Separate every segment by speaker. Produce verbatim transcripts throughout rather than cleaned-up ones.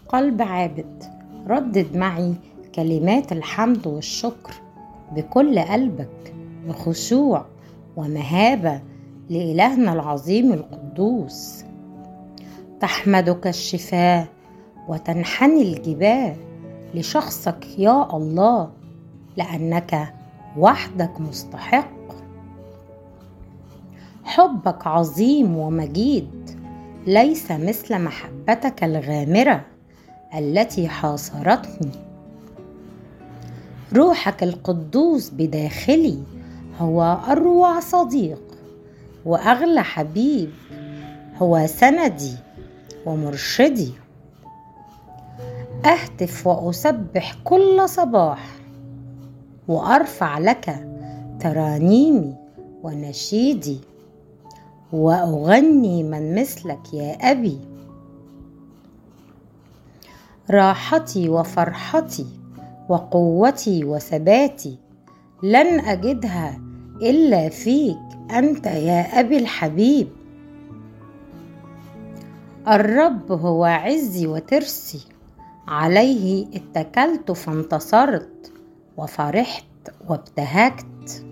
Speaker 1: قلب عابد، ردد معي كلمات الحمد والشكر بكل قلبك بخشوع ومهابة لإلهنا العظيم القدوس. تحمدك الشفاه وتنحني الجباه لشخصك يا الله، لأنك وحدك مستحق. حبك عظيم ومجيد، ليس مثل محبتك الغامرة التي حاصرتني. روحك القدوس بداخلي هو أروع صديق وأغلى حبيب، هو سندي ومرشدي. أهتف وأسبح كل صباح وأرفع لك ترانيمي ونشيدي، وأغني من مثلك يا أبي. راحتي وفرحتي وقوتي وثباتي لن أجدها إلا فيك أنت يا أبي الحبيب. الرب هو عزي وترسي، عليه اتكلت فانتصرت وفرحت وابتهجت.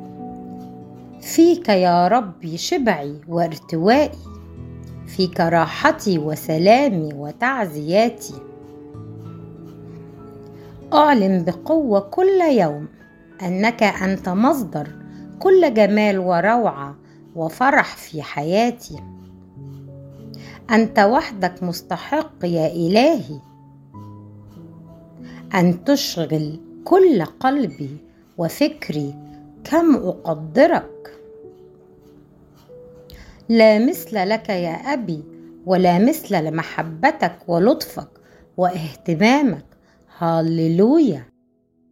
Speaker 1: فيك يا ربي شبعي وارتوائي، فيك راحتي وسلامي وتعزياتي. أعلن بقوة كل يوم أنك أنت مصدر كل جمال وروعة وفرح في حياتي. أنت وحدك مستحق يا إلهي أن تشغل كل قلبي وفكري. كم أقدرك، لا مثل لك يا أبي، ولا مثل لمحبتك ولطفك واهتمامك. هاليلويا.